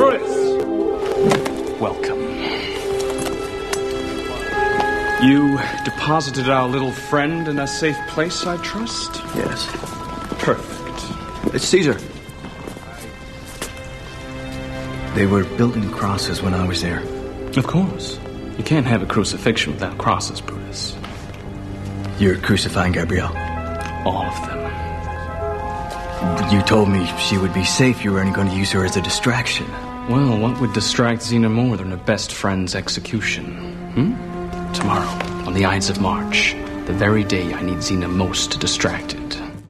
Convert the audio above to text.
Brutus! Welcome. You deposited our little friend in a safe place, I trust? Yes. Perfect. It's Caesar. They were building crosses when I was there. Of course. You can't have a crucifixion without crosses, Brutus. You're crucifying Gabrielle? All of them. You told me she would be safe. You were only going to use her as a distraction. Well, what would distract Xena more than her best friend's execution? Tomorrow, on the Ides of March, the very day I need Xena most distracted.